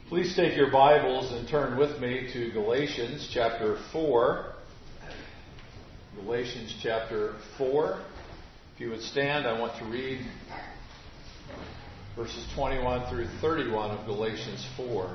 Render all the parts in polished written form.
Please take your Bibles and turn with me to Galatians chapter 4. Galatians chapter 4. If you would stand, I want to read verses 21 through 31 of Galatians 4.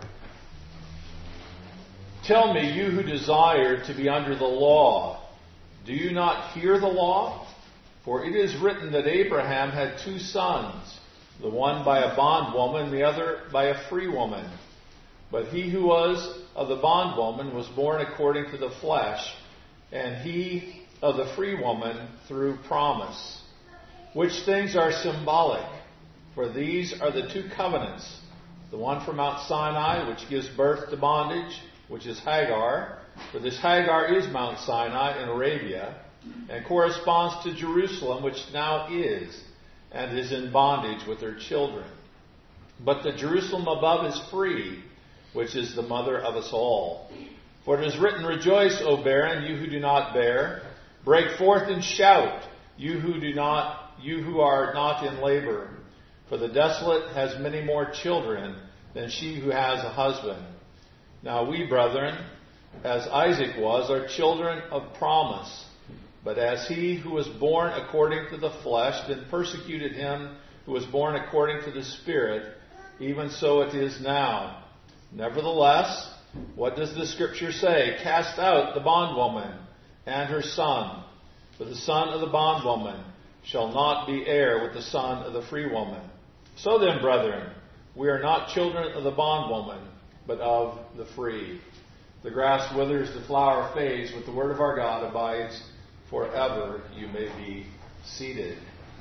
Tell me, you who desire to be under the law, do you not hear the law? For it is written that Abraham had two sons, the one by a bondwoman, the other by a free woman. But he who was of the bondwoman was born according to the flesh, and he of the free woman through promise. Which things are symbolic? For these are the two covenants, the one from Mount Sinai, which gives birth to bondage, which is Hagar. For this Hagar is Mount Sinai in Arabia, and corresponds to Jerusalem, which now is, and is in bondage with her children. But the Jerusalem above is free, which is the mother of us all. For it is written, Rejoice, O barren, you who do not bear. Break forth and shout, you who are not in labor. For the desolate has many more children than she who has a husband. Now we, brethren, as Isaac was, are children of promise. But as he who was born according to the flesh then persecuted him who was born according to the Spirit, even so it is now. Nevertheless, what does the Scripture say? Cast out the bondwoman and her son, for the son of the bondwoman shall not be heir with the son of the free woman. So then, brethren, we are not children of the bondwoman, but of the free. The grass withers, the flower fades, but the word of our God abides forever. You may be seated.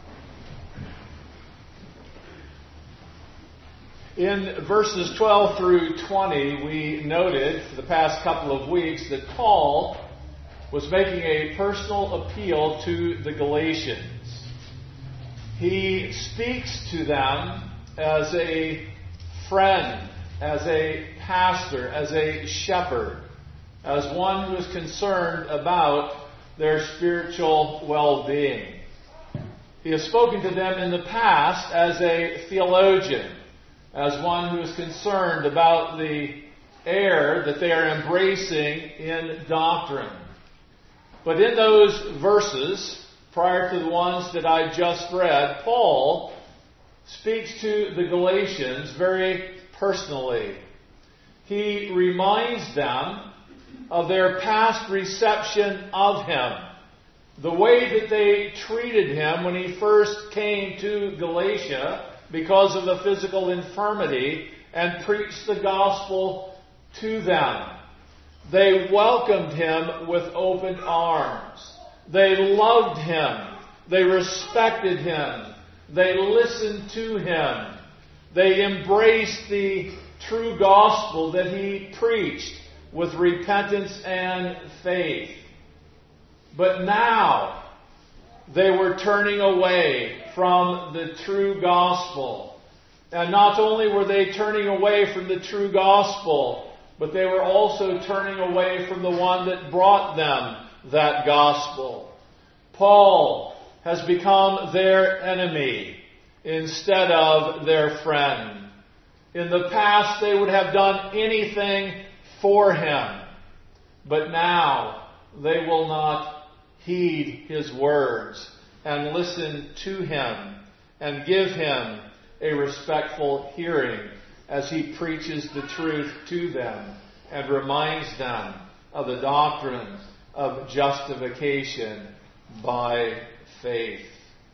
In verses 12 through 20, we noted for the past couple of weeks that Paul was making a personal appeal to the Galatians. He speaks to them as a friend, as a pastor, as a shepherd, as one who is concerned about their spiritual well-being. He has spoken to them in the past as a theologian, as one who is concerned about the error that they are embracing in doctrine. But in those verses, prior to the ones that I just read, Paul speaks to the Galatians very personally. He reminds them of their past reception of him, the way that they treated him when he first came to Galatia because of a physical infirmity and preached the gospel to them. They welcomed him with open arms. They loved him. They respected him. They listened to him. They embraced the true gospel that he preached with repentance and faith. But now they were turning away from the true gospel. And not only were they turning away from the true gospel, but they were also turning away from the one that brought them that gospel. Paul has become their enemy instead of their friend. In the past, they would have done anything for him, but now they will not heed his words and listen to him and give him a respectful hearing as he preaches the truth to them and reminds them of the doctrine of justification by faith.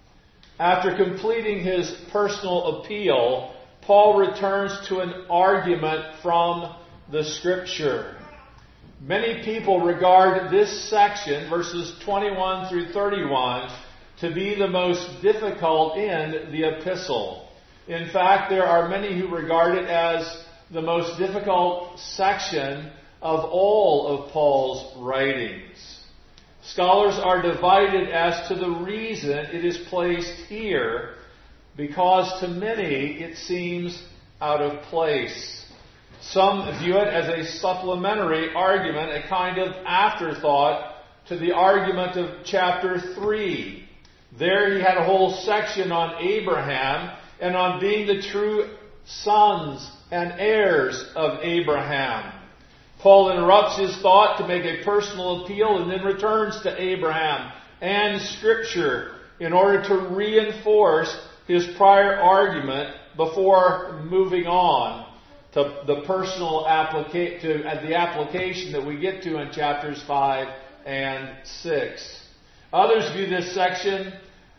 After completing his personal appeal, Paul returns to an argument from the Scripture. Many people regard this section, verses 21 through 31, to be the most difficult in the epistle. In fact, there are many who regard it as the most difficult section of all of Paul's writings. Scholars are divided as to the reason it is placed here, because to many it seems out of place. Some view it as a supplementary argument, a kind of afterthought to the argument of chapter 3. There he had a whole section on Abraham and on being the true sons and heirs of Abraham. Paul interrupts his thought to make a personal appeal and then returns to Abraham and Scripture in order to reinforce his prior argument before moving on to the personal application that we get to in chapters 5 and 6. Others view this section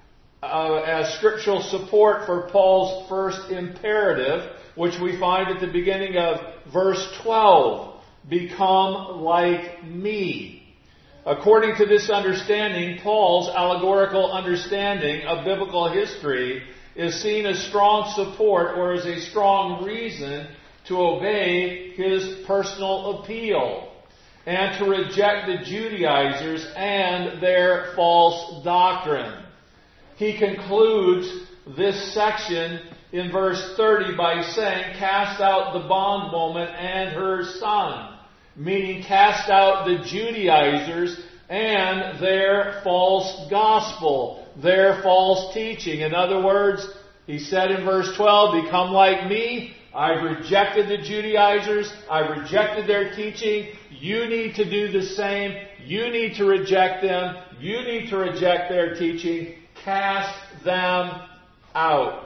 as scriptural support for Paul's first imperative, which we find at the beginning of verse 12. Become like me. According to this understanding, Paul's allegorical understanding of biblical history is seen as strong support or as a strong reason to obey his personal appeal and to reject the Judaizers and their false doctrine. He concludes this section in verse 30 by saying, cast out the bondwoman and her son, meaning cast out the Judaizers and their false gospel, their false teaching. In other words, he said in verse 12, become like me. I've rejected the Judaizers. I've rejected their teaching. You need to do the same. You need to reject them. You need to reject their teaching. Cast them out.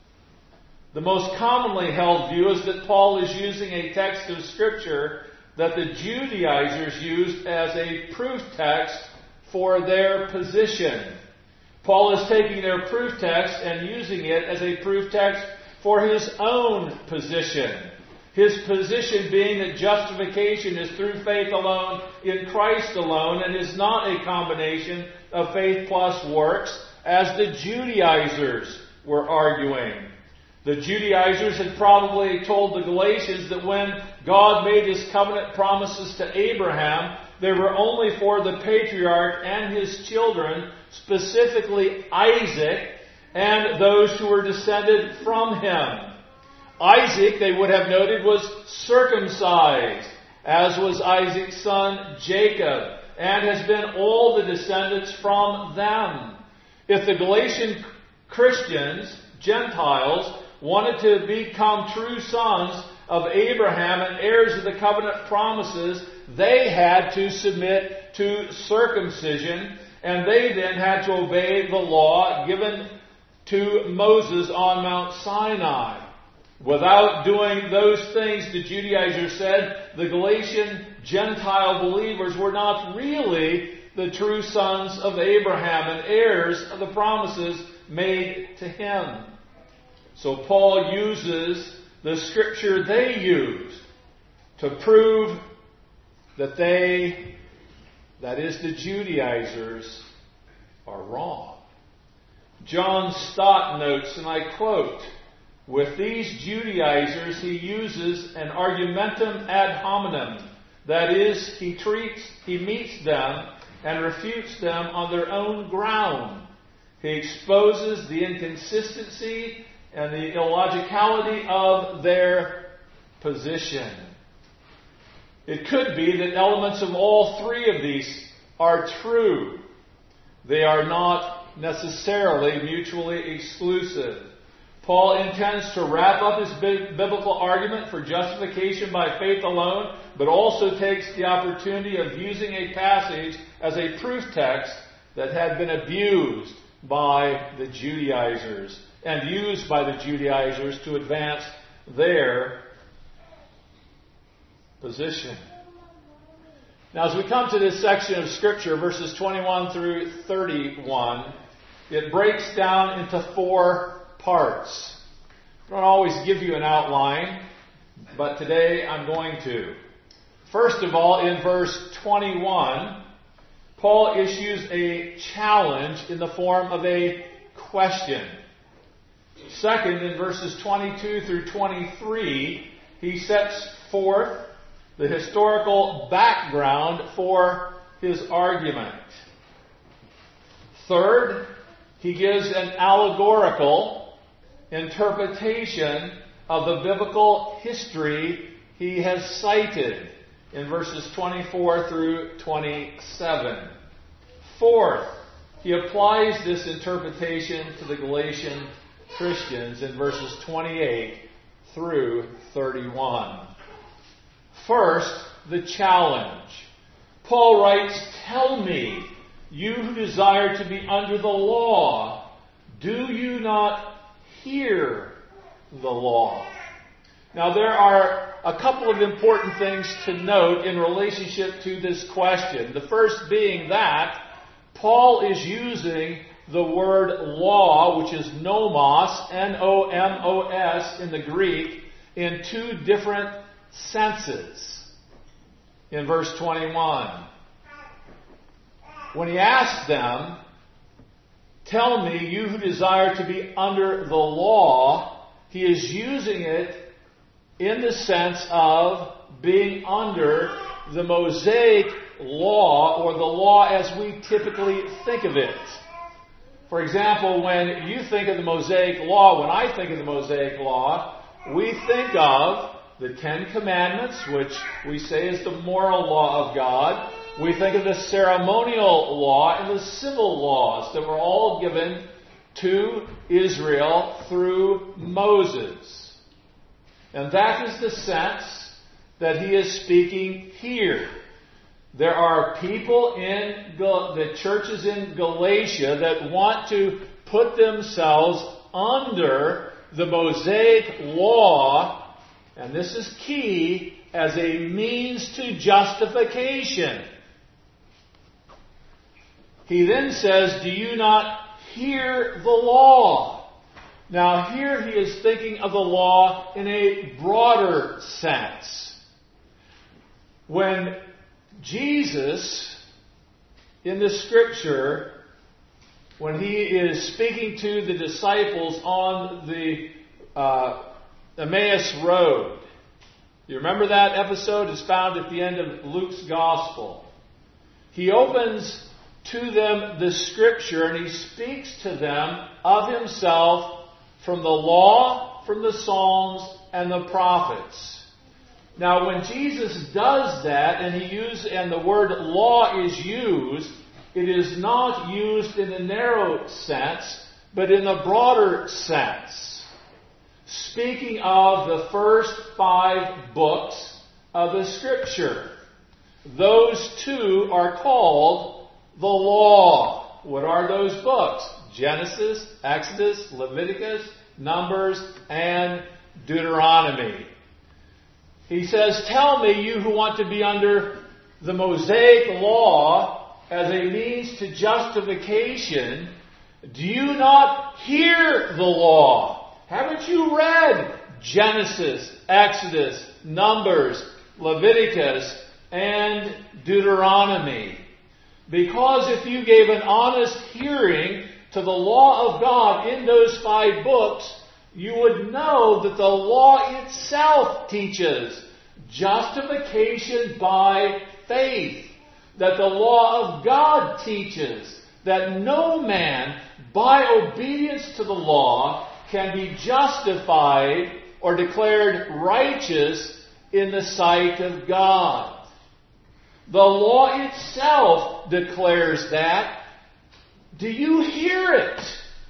The most commonly held view is that Paul is using a text of Scripture that the Judaizers used as a proof text for their position. Paul is taking their proof text and using it as a proof text for his own position. His position being that justification is through faith alone, in Christ alone, and is not a combination of faith plus works, as the Judaizers were arguing. The Judaizers had probably told the Galatians that when God made His covenant promises to Abraham, they were only for the patriarch and his children, specifically Isaac, and those who were descended from him. Isaac, they would have noted, was circumcised, as was Isaac's son Jacob, and has been all the descendants from them. If the Galatian Christians, Gentiles, wanted to become true sons of Abraham and heirs of the covenant promises, they had to submit to circumcision, and they then had to obey the law given to Moses on Mount Sinai. Without doing those things, the Judaizers said, the Galatian Gentile believers were not really the true sons of Abraham and heirs of the promises made to him. So Paul uses the Scripture they used to prove that they, that is the Judaizers, are wrong. John Stott notes, and I quote, with these Judaizers he uses an argumentum ad hominem. That is, he meets them and refutes them on their own ground. He exposes the inconsistency and the illogicality of their position. It could be that elements of all three of these are true. They are not necessarily mutually exclusive. Paul intends to wrap up his biblical argument for justification by faith alone, but also takes the opportunity of using a passage as a proof text that had been abused by the Judaizers and used by the Judaizers to advance their position. Now, as we come to this section of Scripture, verses 21 through 31, it breaks down into 4 parts. I don't always give you an outline, but today I'm going to. First of all, in verse 21, Paul issues a challenge in the form of a question. Second, in verses 22 through 23, he sets forth the historical background for his argument. Third, he gives an allegorical interpretation of the biblical history he has cited in verses 24 through 27. Fourth, he applies this interpretation to the Galatian Christians in verses 28 through 31. First, the challenge. Paul writes, "Tell me, you who desire to be under the law, do you not hear the law?" Now, there are a couple of important things to note in relationship to this question. The first being that Paul is using the word law, which is nomos, N-O-M-O-S in the Greek, in two different senses. In verse 21, when he asks them, "Tell me, you who desire to be under the law," he is using it in the sense of being under the Mosaic law, or the law as we typically think of it. For example, when you think of the Mosaic law, when I think of the Mosaic law, we think of the Ten Commandments, which we say is the moral law of God. We think of the ceremonial law and the civil laws that were all given to Israel through Moses. And that is the sense that he is speaking here. There are people in the churches in Galatia that want to put themselves under the Mosaic law, and this is key, as a means to justification. He then says, "Do you not hear the law?" Now here he is thinking of the law in a broader sense. When Jesus, in the Scripture, when he is speaking to the disciples on the Emmaus Road, you remember that episode? It's found at the end of Luke's Gospel. He opens to them the Scripture and he speaks to them of himself from the law, from the Psalms, and the prophets. Now, when Jesus does that, and the word law is used, it is not used in a narrow sense, but in a broader sense. Speaking of the first 5 books of the Scripture. Those 2 are called the law. What are those books? Genesis, Exodus, Leviticus, Numbers, and Deuteronomy. He says, "Tell me, you who want to be under the Mosaic law as a means to justification, do you not hear the law? Haven't you read Genesis, Exodus, Numbers, Leviticus, and Deuteronomy? Because if you gave an honest hearing to the law of God in those 5 books, you would know that the law itself teaches justification by faith. That the law of God teaches that no man, by obedience to the law, can be justified or declared righteous in the sight of God. The law itself declares that. Do you hear it?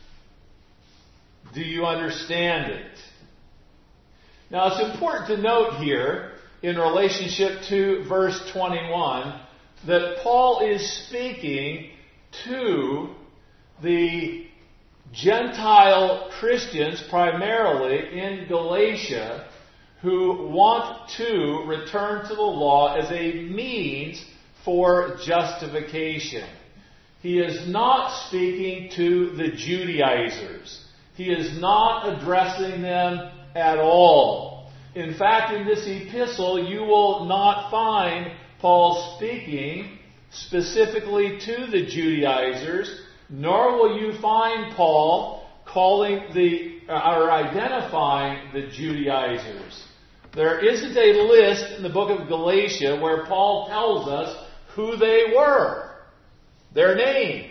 Do you understand it? Now, it's important to note here, in relationship to verse 21, that Paul is speaking to the Gentile Christians, primarily in Galatia, who want to return to the law as a means for justification. He is not speaking to the Judaizers. He is not addressing them at all. In fact, in this epistle, you will not find Paul speaking specifically to the Judaizers, nor will you find Paul identifying the Judaizers. There isn't a list in the book of Galatia where Paul tells us who they were, their names.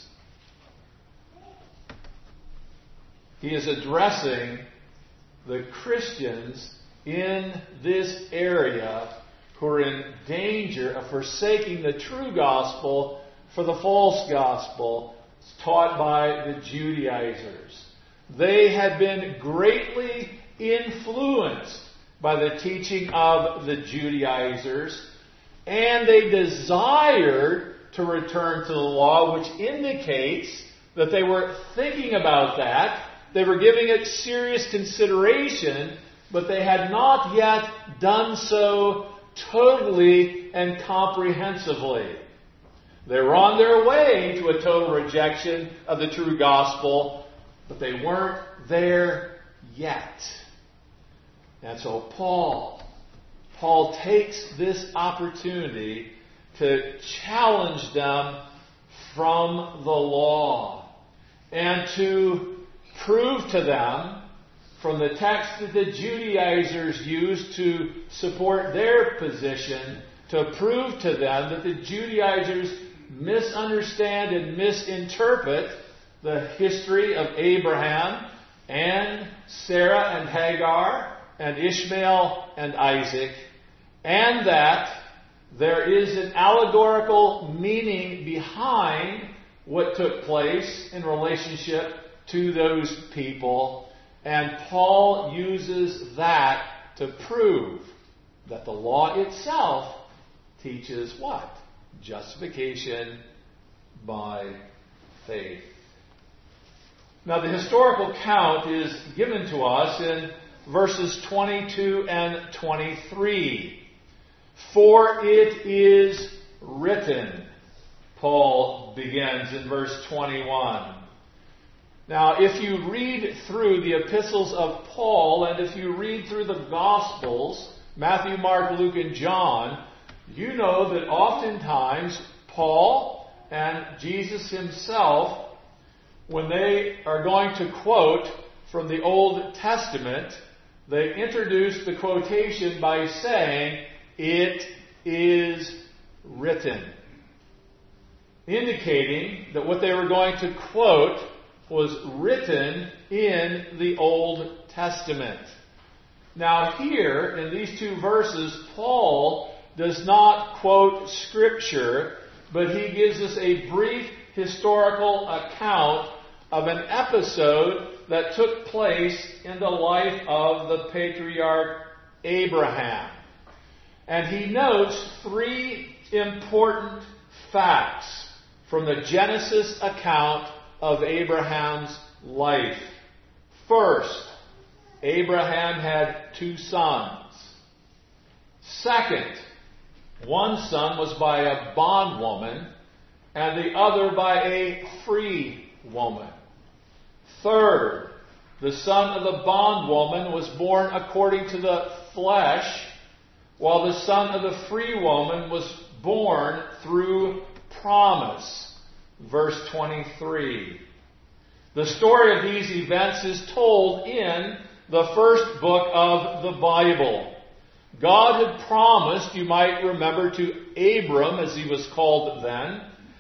He is addressing the Christians in this area who are in danger of forsaking the true gospel for the false gospel taught by the Judaizers. They had been greatly influenced by the teaching of the Judaizers, and they desired to return to the law, which indicates that they were thinking about that. They were giving it serious consideration, but they had not yet done so totally and comprehensively. They were on their way to a total rejection of the true gospel, but they weren't there yet. And so Paul takes this opportunity to challenge them from the law and to prove to them from the text that the Judaizers used to support their position, to prove to them that the Judaizers misunderstand and misinterpret the history of Abraham and Sarah and Hagar and Ishmael and Isaac, and that there is an allegorical meaning behind what took place in relationship to those people. And Paul uses that to prove that the law itself teaches what? Justification by faith. Now, the historical count is given to us in verses 22 and 23. For it is written, Paul begins in verse 21. Now, if you read through the epistles of Paul, and if you read through the Gospels, Matthew, Mark, Luke, and John, you know that oftentimes Paul and Jesus himself, when they are going to quote from the Old Testament, they introduce the quotation by saying, "It is written," indicating that what they were going to quote was written in the Old Testament. Now here, in these two verses, Paul does not quote Scripture, but he gives us a brief historical account of an episode that took place in the life of the patriarch Abraham. And he notes three important facts from the Genesis account of Abraham's life. First, Abraham had two sons. Second, one son was by a bondwoman, and the other by a free woman. Third, the son of the bondwoman was born according to the flesh, while the son of the free woman was born through promise. Verse 23. The story of these events is told in the first book of the Bible. God had promised, you might remember, to Abram, as he was called then,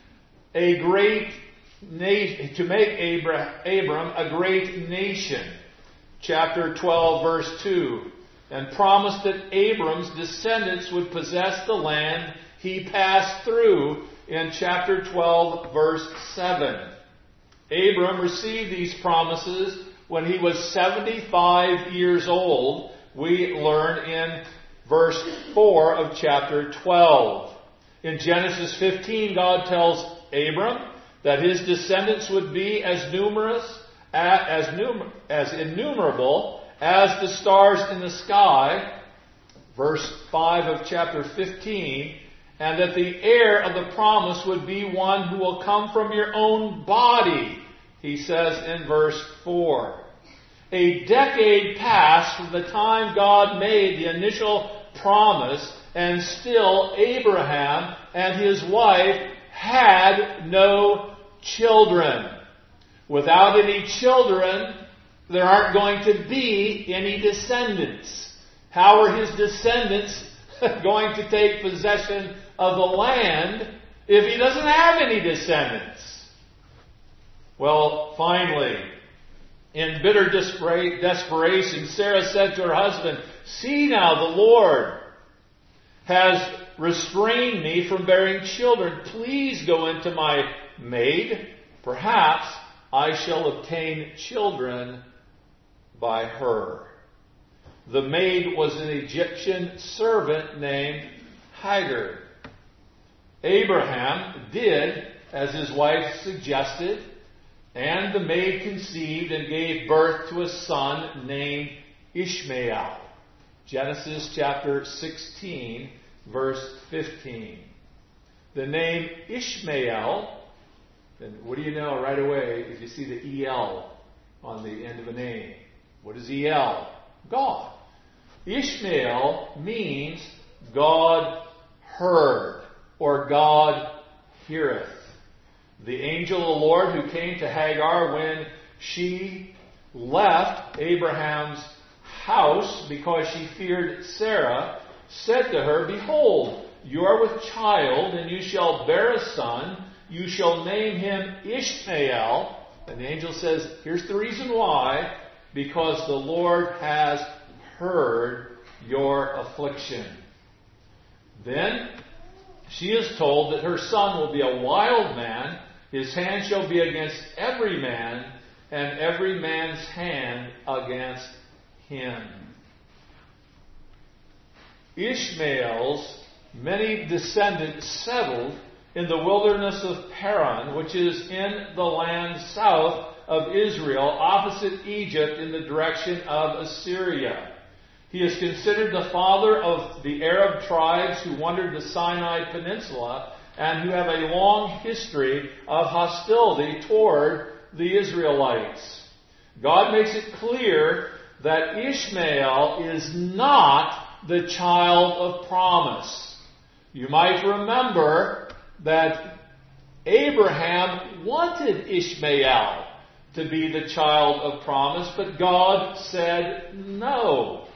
to make Abram a great nation. Chapter 12, verse 2. And promised that Abram's descendants would possess the land he passed through in chapter 12, verse 7. Abram received these promises when he was 75 years old. We learn in verse 4 of chapter 12. In Genesis 15, God tells Abram that his descendants would be as innumerable as the stars in the sky. Verse 5 of chapter 15. And that the heir of the promise would be one who will come from your own body, he says in verse 4. A decade passed from the time God made the initial promise, and still Abraham and his wife had no children. Without any children, there aren't going to be any descendants. How are his descendants going to take possession of the land if he doesn't have any descendants? Well, finally, in bitter desperation, Sarah said to her husband, "See now, the Lord has restrained me from bearing children. Please go into my maid. Perhaps I shall obtain children by her." The maid was an Egyptian servant named Hagar. Abraham did as his wife suggested, and the maid conceived and gave birth to a son named Ishmael. Genesis chapter 16, verse 15. The name Ishmael, and what do you know right away if you see the EL on the end of a name? What is EL? God. Ishmael means God heard, or God heareth. The angel of the Lord who came to Hagar when she left Abraham's house because she feared Sarah, said to her, "Behold, you are with child, and you shall bear a son. You shall name him Ishmael." And the angel says, here's the reason why. Because the Lord has heard your affliction. Then she is told that her son will be a wild man. His hand shall be against every man, and every man's hand against him. Ishmael's many descendants settled in the wilderness of Paran, which is in the land south of Israel, opposite Egypt in the direction of Assyria. He is considered the father of the Arab tribes who wandered the Sinai Peninsula and who have a long history of hostility toward the Israelites. God makes it clear that Ishmael is not the child of promise. You might remember that Abraham wanted Ishmael to be the child of promise, but God said no.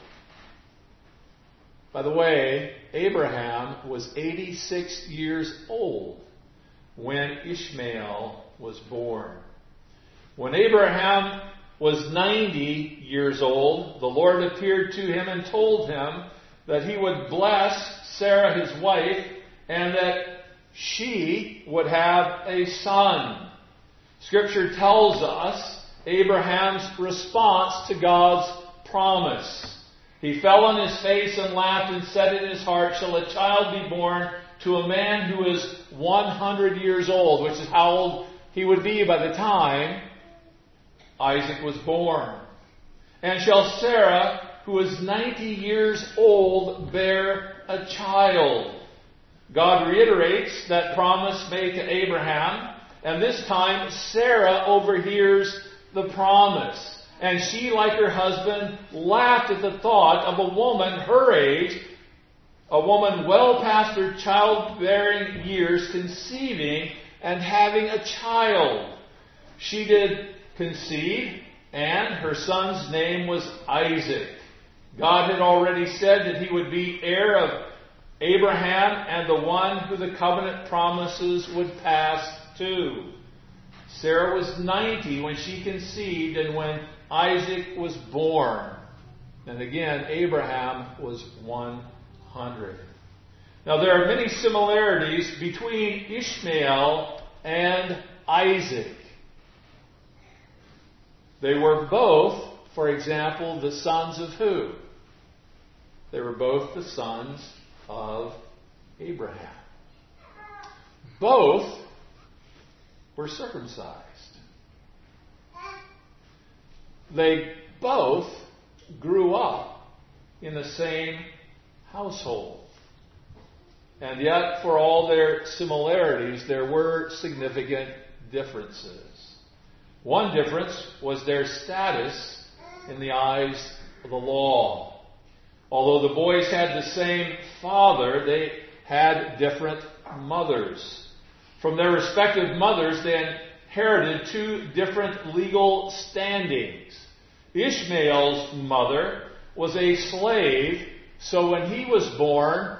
By the way, Abraham was 86 years old when Ishmael was born. When Abraham was 90 years old, the Lord appeared to him and told him that he would bless Sarah, his wife, and that she would have a son. Scripture tells us Abraham's response to God's promise. He fell on his face and laughed and said in his heart, "Shall a child be born to a man who is 100 years old?" Which is how old he would be by the time Isaac was born. "And shall Sarah, who is 90 years old, bear a child?" God reiterates that promise made to Abraham, and this time Sarah overhears the promise. And she, like her husband, laughed at the thought of a woman her age, a woman well past her childbearing years, conceiving and having a child. She did conceive, and her son's name was Isaac. God had already said that he would be heir of Abraham and the one who the covenant promises would pass to. Sarah was 90 when she conceived and when Isaac was born. And again, Abraham was 100. Now, there are many similarities between Ishmael and Isaac. They were both, for example, the sons of who? They were both the sons of Abraham. Both were circumcised. They both grew up in the same household. And yet, for all their similarities, there were significant differences. One difference was their status in the eyes of the law. Although the boys had the same father, they had different mothers. From their respective mothers, they inherited two different legal standings. Ishmael's mother was a slave, so when he was born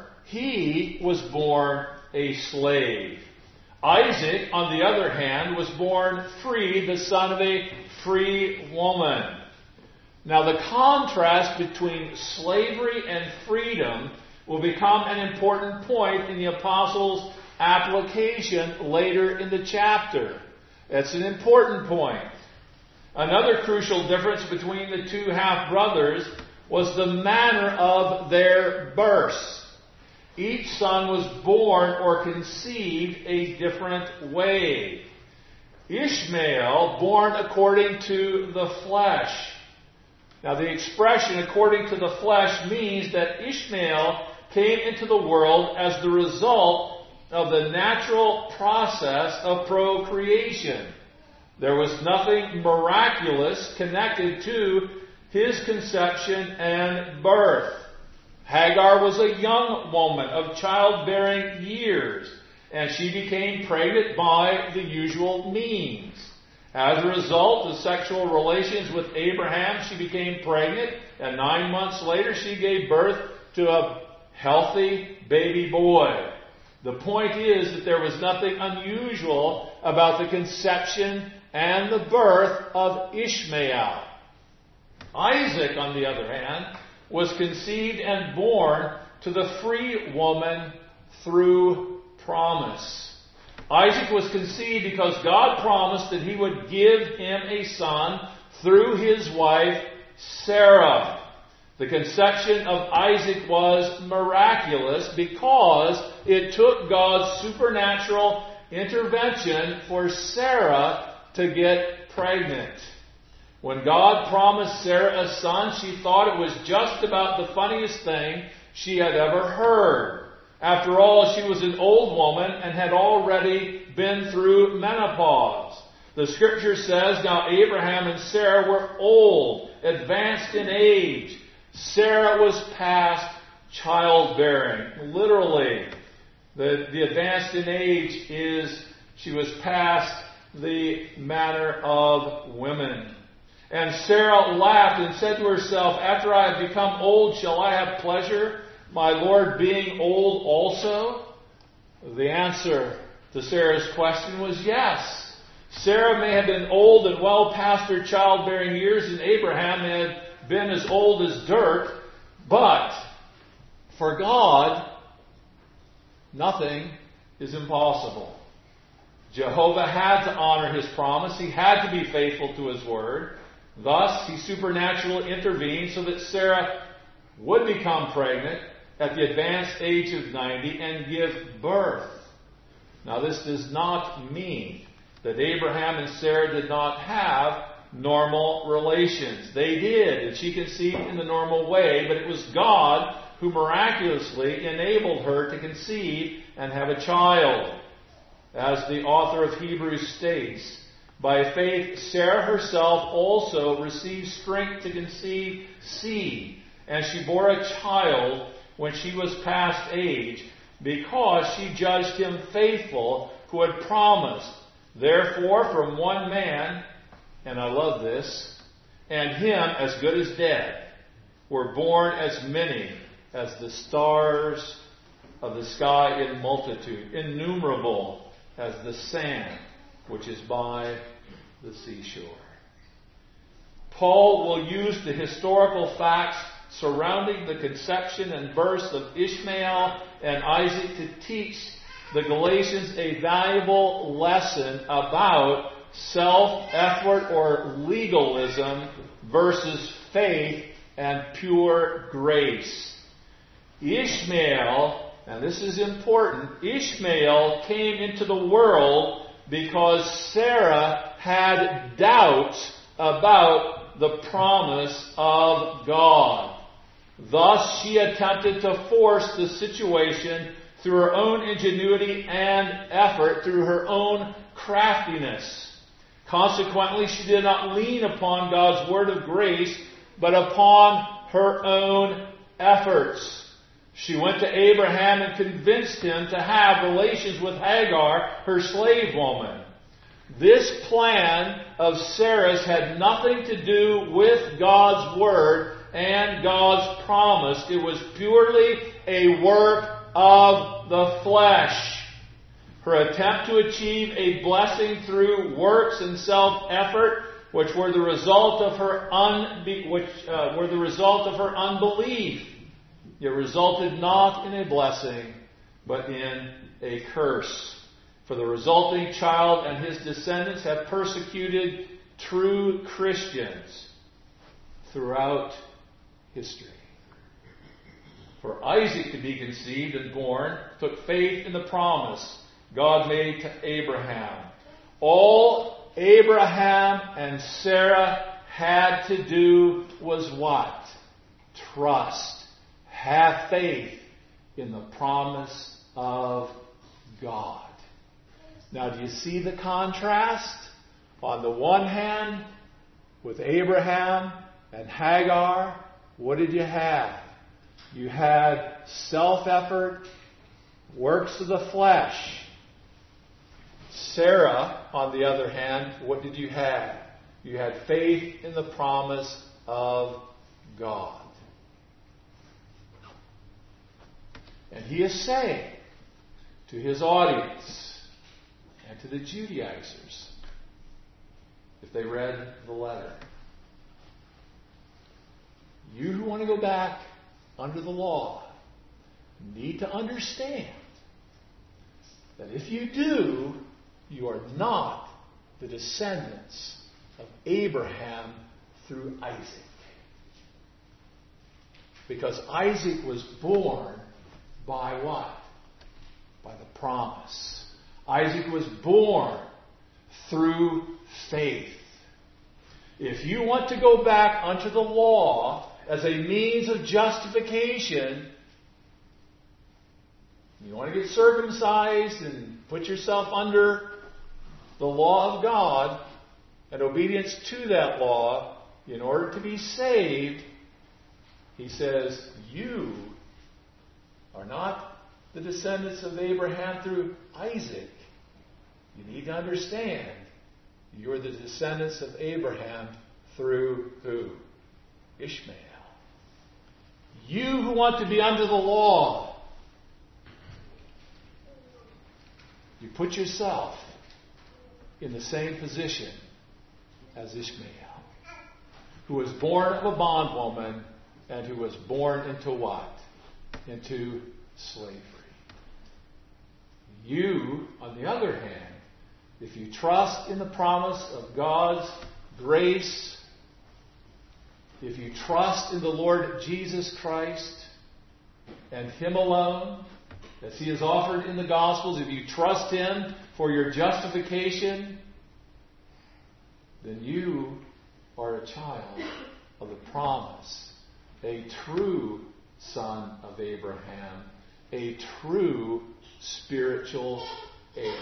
a slave. Isaac, on the other hand, was born free, the son of a free woman. Now, the contrast between slavery and freedom will become an important point in the apostles' application later in the chapter. It's an important point. Another crucial difference between the two half-brothers was the manner of their births. Each son was born or conceived a different way. Ishmael, born according to the flesh. Now the expression according to the flesh means that Ishmael came into the world as the result of the natural process of procreation. There was nothing miraculous connected to his conception and birth. Hagar was a young woman of childbearing years, and she became pregnant by the usual means. As a result of sexual relations with Abraham, she became pregnant, and 9 months later she gave birth to a healthy baby boy. The point is that there was nothing unusual about the conception and the birth of Ishmael. Isaac, on the other hand, was conceived and born to the free woman through promise. Isaac was conceived because God promised that He would give him a son through his wife Sarah. The conception of Isaac was miraculous because it took God's supernatural intervention for Sarah to get pregnant. When God promised Sarah a son, she thought it was just about the funniest thing she had ever heard. After all, she was an old woman and had already been through menopause. The Scripture says, now Abraham and Sarah were old, advanced in age. Sarah was past childbearing. Literally, the advanced in age is she was past the manner of women. And Sarah laughed and said to herself, after I have become old, shall I have pleasure, my Lord being old also? The answer to Sarah's question was yes. Sarah may have been old and well past her childbearing years, and Abraham had been as old as dirt, but for God, nothing is impossible. Jehovah had to honor His promise. He had to be faithful to His word. Thus, He supernaturally intervened so that Sarah would become pregnant at the advanced age of 90 and give birth. Now, this does not mean that Abraham and Sarah did not have normal relations. They did, and she conceived in the normal way, but it was God who miraculously enabled her to conceive and have a child. As the author of Hebrews states, by faith Sarah herself also received strength to conceive seed, and she bore a child when she was past age, because she judged him faithful who had promised. Therefore, from one man, and I love this, and him as good as dead, were born as many as the stars of the sky in multitude, innumerable as the sand which is by the seashore. Paul will use the historical facts surrounding the conception and birth of Ishmael and Isaac to teach the Galatians a valuable lesson about self-effort or legalism versus faith and pure grace. Ishmael, and this is important, Ishmael came into the world because Sarah had doubts about the promise of God. Thus, she attempted to force the situation through her own ingenuity and effort, through her own craftiness. Consequently, she did not lean upon God's word of grace, but upon her own efforts. She went to Abraham and convinced him to have relations with Hagar, her slave woman. This plan of Sarah's had nothing to do with God's word and God's promise. It was purely a work of the flesh. Her attempt to achieve a blessing through works and self-effort, which were the result of her unbelief, it resulted not in a blessing, but in a curse. For the resulting child and his descendants have persecuted true Christians throughout history. For Isaac to be conceived and born took faith in the promise God made to Abraham. All Abraham and Sarah had to do was what? Trust. Have faith in the promise of God. Now, do you see the contrast? On the one hand, with Abraham and Hagar, what did you have? You had self-effort, works of the flesh. Sarah, on the other hand, what did you have? You had faith in the promise of God. And he is saying to his audience and to the Judaizers, if they read the letter, you who want to go back under the law need to understand that if you do, you are not the descendants of Abraham through Isaac. Because Isaac was born by what? By the promise. Isaac was born through faith. If you want to go back unto the law as a means of justification, you want to get circumcised and put yourself under the law of God and obedience to that law in order to be saved, he says, you are not the descendants of Abraham through Isaac. You need to understand, you're the descendants of Abraham through who? Ishmael. You who want to be under the law, you put yourself in the same position as Ishmael, who was born of a bondwoman and who was born into what? Into slavery. You, on the other hand, if you trust in the promise of God's grace, if you trust in the Lord Jesus Christ and Him alone, as He is offered in the Gospels, if you trust Him for your justification, then you are a child of the promise, a true son of Abraham, a true spiritual heir.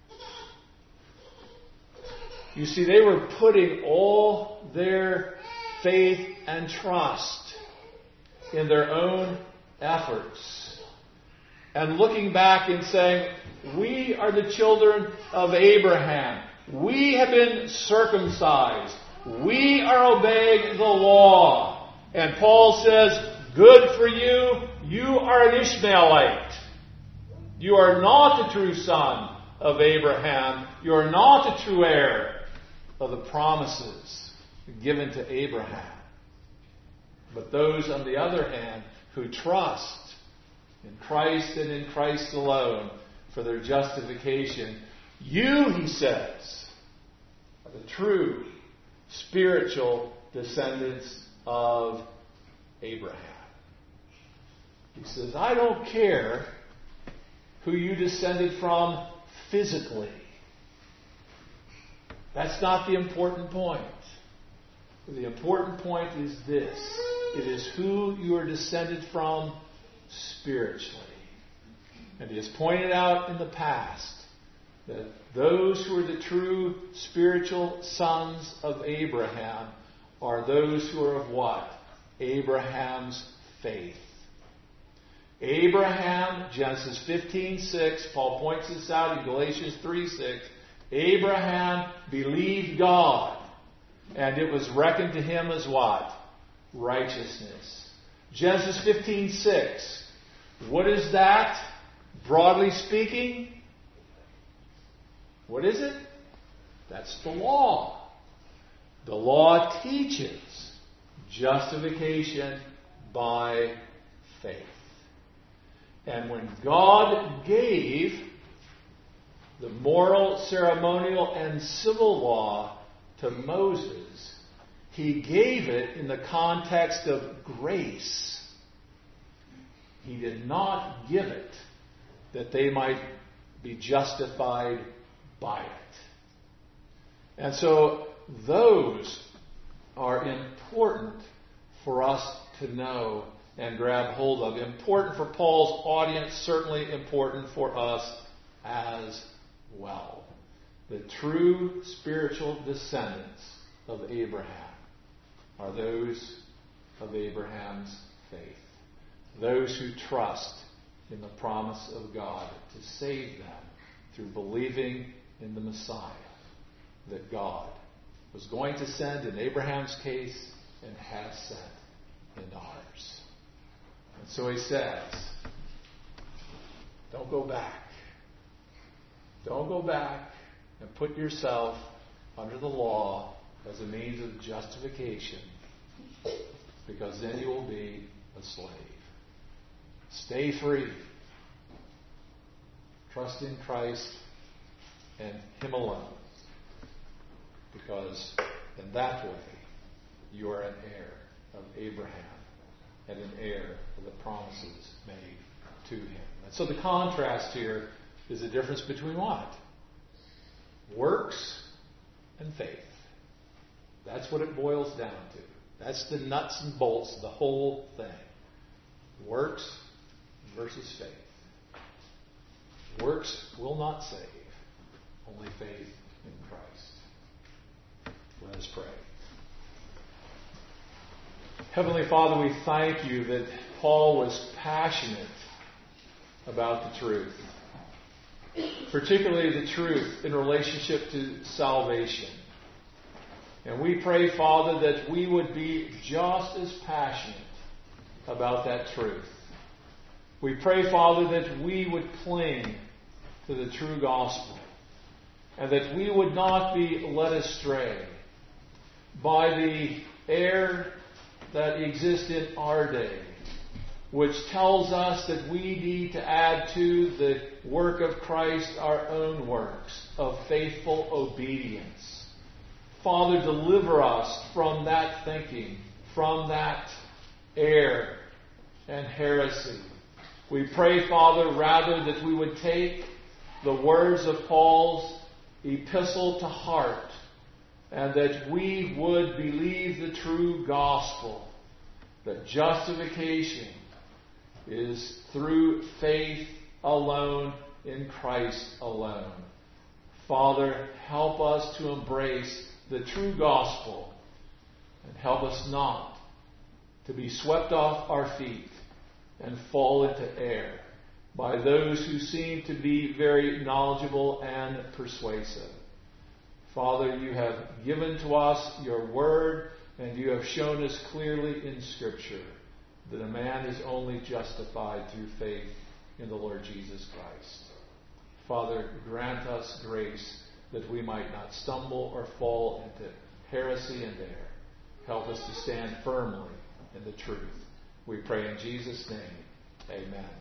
You see, they were putting all their faith and trust in their own efforts and looking back and saying, we are the children of Abraham. We have been circumcised. We are obeying the law. And Paul says, good for you. You are an Ishmaelite. You are not the true son of Abraham. You are not the true heir of the promises given to Abraham. But those, on the other hand, who trust in Christ and in Christ alone for their justification, you, he says, are the true spiritual descendants of Abraham. He says, I don't care who you descended from physically. That's not the important point. The important point is this. It is who you are descended from spiritually. And he has pointed out in the past that those who are the true spiritual sons of Abraham are those who are of what? Abraham's faith. Abraham, Genesis 15:6, Paul points this out in Galatians 3:6. Abraham believed God, and it was reckoned to him as what? Righteousness. Genesis 15:6. What is that? Broadly speaking, what is it? That's the law. The law teaches justification by faith. And when God gave the moral, ceremonial, and civil law to Moses, He gave it in the context of grace. He did not give it that they might be justified by it. And so those are important for us to know and grab hold of. Important for Paul's audience, certainly important for us as well. The true spiritual descendants of Abraham are those of Abraham's faith. Those who trust in the promise of God to save them through believing in the Messiah that God was going to send in Abraham's case and has sent in ours. And so he says, don't go back. Don't go back and put yourself under the law as a means of justification, because then you will be a slave. Stay free. Trust in Christ and Him alone, because in that way you are an heir of Abraham and an heir of the promises made to him. And so the contrast here is the difference between what? Works and faith. That's what it boils down to. That's the nuts and bolts of the whole thing. Works versus faith. Works will not save. Only faith in Christ. Let us pray. Heavenly Father, we thank you that Paul was passionate about the truth. Particularly the truth in relationship to salvation. And we pray, Father, that we would be just as passionate about that truth. We pray, Father, that we would cling to the true gospel, and that we would not be led astray by the error that exists in our day, which tells us that we need to add to the work of Christ our own works of faithful obedience. Father, deliver us from that thinking, from that error and heresy. We pray, Father, rather that we would take the words of Paul's epistle to heart, and that we would believe the true gospel, that justification is through faith alone in Christ alone. Father, help us to embrace the true gospel, and help us not to be swept off our feet and fall into error by those who seem to be very knowledgeable and persuasive. Father, you have given to us your word, and you have shown us clearly in Scripture that a man is only justified through faith in the Lord Jesus Christ. Father, grant us grace that we might not stumble or fall into heresy and error. Help us to stand firmly in the truth. We pray in Jesus' name. Amen.